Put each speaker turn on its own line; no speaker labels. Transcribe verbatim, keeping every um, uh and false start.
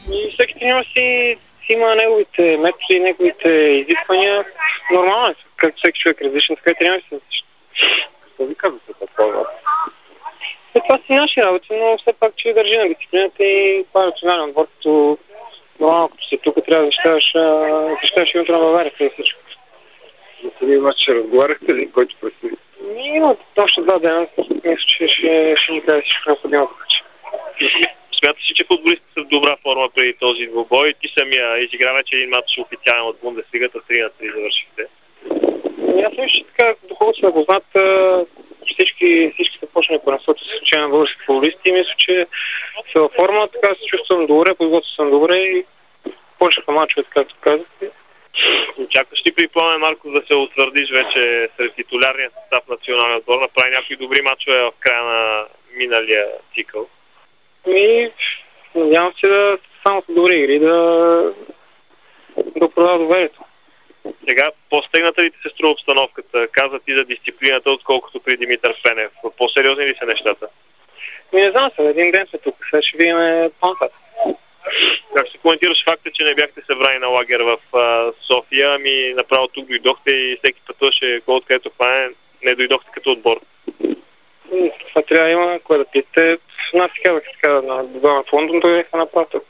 И всеки треньор си, си има неговите методи и неговите изисквания. Нормално е, както всеки човек различен, така и треньор си различен.
Какво ви казвате такова?
Е, това си наши работи, но все пак, че държи на дисциплината и това е национален отбор, като нормално, като си тук, трябва да защитаваш, защитаваш името на България, преди всичко.
За самия матч ще разговаряхте ли, който предстои?
Има още два дена, мисля, че ще, ще ни кажа всичко необходимо.
Смяташ ли, че футболистите са в добра форма преди този двубой? Ти самия изигра вече един матч официален от Бундеслигата, три на три завършихте.
Аз мисля, че така духовно са познат, всички, всички са почнали първенството с изключение на български футболисти и мисля, че са във форма, така се чувствам добре, подготвя съм добре и почнаха мачовете, както казахте.
Очакваш ли при Пламен Марков да се утвърдиш вече сред титулярния състав на националния отбор? Направи някакви добри мачове в края на миналия цикъл.
И надявам се да само с добри игри да, да продава доверието.
Сега, по-стегната ли ти се струва обстановката? Каза ти за дисциплината, отколкото при Димитър Пенев. По-сериозни ли са нещата?
Ми не знам се, един ден сме тук. Сега ще видим по-нататък.
Как се коментираш факта, че не бяхте събрани на лагер в а, София, ами направо тук дойдохте и всеки пътуваше кой откъдето хване, не дойдохте като отбор?
Това трябва да има, кое да питате. Нас си казах така, на Добавен в Лондон, дойдеха направо тук.